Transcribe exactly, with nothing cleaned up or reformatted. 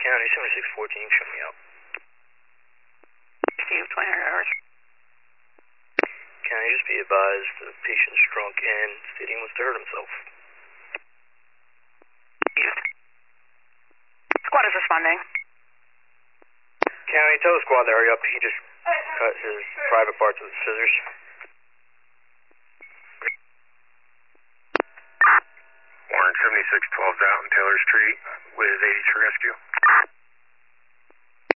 County, seventy-six fourteen, show me out. Steve, twenty hours. County, just be advised the patient's drunk and stating wants to hurt himself. Squad is responding. County, tell the squad to hurry up. He just cut his private parts with scissors. Warren seventy-six twelve's out on Taylor Street with eighty-two rescue.